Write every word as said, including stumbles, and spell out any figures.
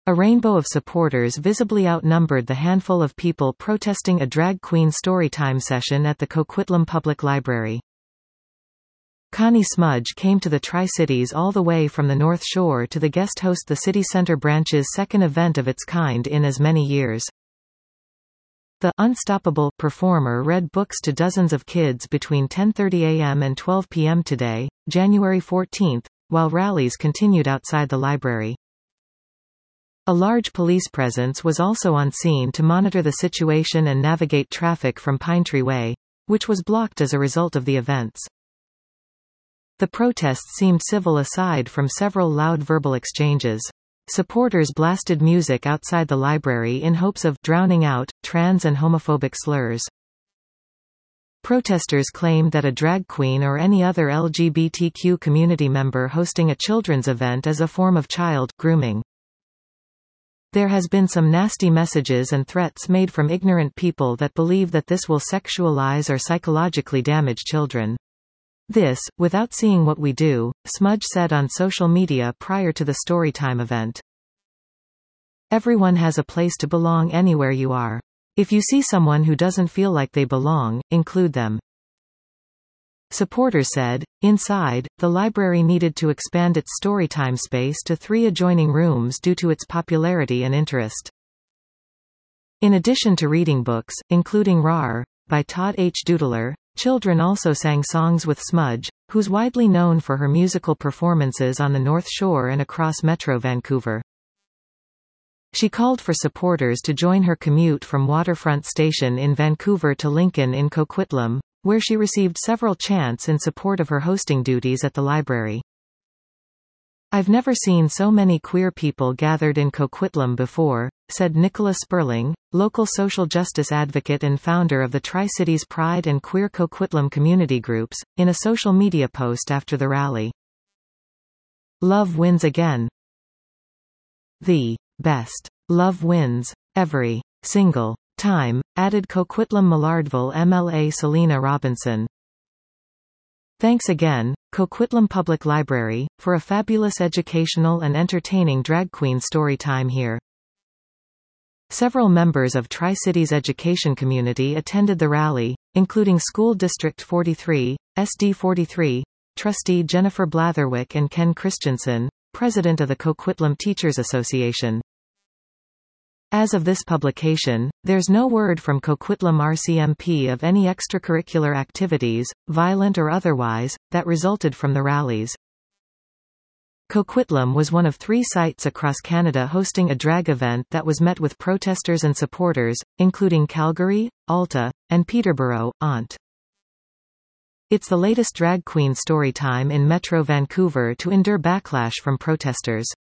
A rainbow of supporters visibly outnumbered the handful of people protesting a drag queen storytime session at the Coquitlam Public Library. Connie Smudge came to the Tri-Cities all the way from the North Shore to the guest host the City Center branch's second event of its kind in as many years. The Unstoppable performer read books to dozens of kids between ten thirty a m and twelve p m today, January fourteenth, while rallies continued outside the library. A large police presence was also on scene to monitor the situation and navigate traffic from Pinetree Way, which was blocked as a result of the events. The protests seemed civil aside from several loud verbal exchanges. Supporters blasted music outside the library in hopes of drowning out trans and homophobic slurs. Protesters claimed that a drag queen or any other L G B T Q community member hosting a children's event is a form of child grooming. There has been some nasty messages and threats made from ignorant people that believe that this will sexualize or psychologically damage children. This, without seeing what we do, Smudge said on social media prior to the Storytime event. Everyone has a place to belong anywhere you are. If you see someone who doesn't feel like they belong, include them. Supporters said, inside, the library needed to expand its Storytime space to three adjoining rooms due to its popularity and interest. In addition to reading books, including Rawr, by Todd H. Doodler, children also sang songs with Smudge, who's widely known for her musical performances on the North Shore and across Metro Vancouver. She called for supporters to join her commute from Waterfront Station in Vancouver to Lincoln in Coquitlam, where she received several chants in support of her hosting duties at the library. I've never seen so many queer people gathered in Coquitlam before, said Nicola Sperling, local social justice advocate and founder of the Tri-Cities Pride and Queer Coquitlam community groups, in a social media post after the rally. Love wins again. The best love wins every single time, added Coquitlam Millardville M L A Selena Robinson. Thanks again, Coquitlam Public Library, for a fabulous educational and entertaining drag queen story time here. Several members of Tri-Cities education community attended the rally, including School District forty-three, S D forty-three, trustee Jennifer Blatherwick and Ken Christensen, president of the Coquitlam Teachers Association. As of this publication, there's no word from Coquitlam R C M P of any extracurricular activities, violent or otherwise, that resulted from the rallies. Coquitlam was one of three sites across Canada hosting a drag event that was met with protesters and supporters, including Calgary, Alta, and Peterborough, Ont. It's the latest drag queen story time in Metro Vancouver to endure backlash from protesters.